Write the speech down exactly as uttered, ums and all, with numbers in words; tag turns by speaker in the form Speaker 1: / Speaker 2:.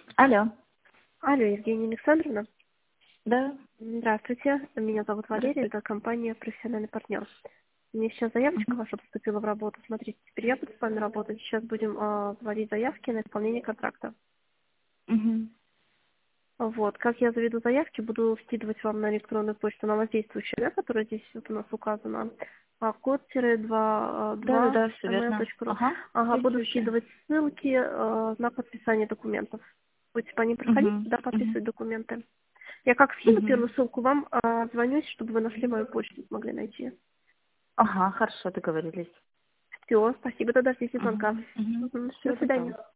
Speaker 1: Алло.
Speaker 2: Алло, Евгения Александровна.
Speaker 1: Да.
Speaker 2: Здравствуйте, меня зовут Валерия,
Speaker 1: Здравствуйте.
Speaker 2: это компания «Профессиональный партнер». Мне сейчас заявочка
Speaker 1: Мгм.
Speaker 2: ваша поступила в работу. Смотрите, теперь я буду с вами работать. Сейчас будем э, вводить заявки на исполнение контракта.
Speaker 1: Мгм.
Speaker 2: Вот, как я заведу заявки, буду скидывать вам на электронную почту на воздействующую, да, которая здесь вот у нас указана, а, код два
Speaker 1: Да, да,
Speaker 2: два
Speaker 1: да, все верно.
Speaker 2: email.ru.
Speaker 1: Ага.
Speaker 2: Ага, буду
Speaker 1: Действующая.
Speaker 2: скидывать ссылки э, на подписание документов. Будете по ним проходить,
Speaker 1: Угу.
Speaker 2: да,
Speaker 1: Угу.
Speaker 2: подписывать документы. Я как скину
Speaker 1: Угу.
Speaker 2: первую ссылку, вам а, звоню, чтобы вы нашли мою почту, смогли найти.
Speaker 1: Ага, хорошо, договорились.
Speaker 2: Все, спасибо, тогда ждите звонка.
Speaker 1: Угу. Угу.
Speaker 2: Мгм. До
Speaker 1: Все, до
Speaker 2: свидания.
Speaker 1: свидания.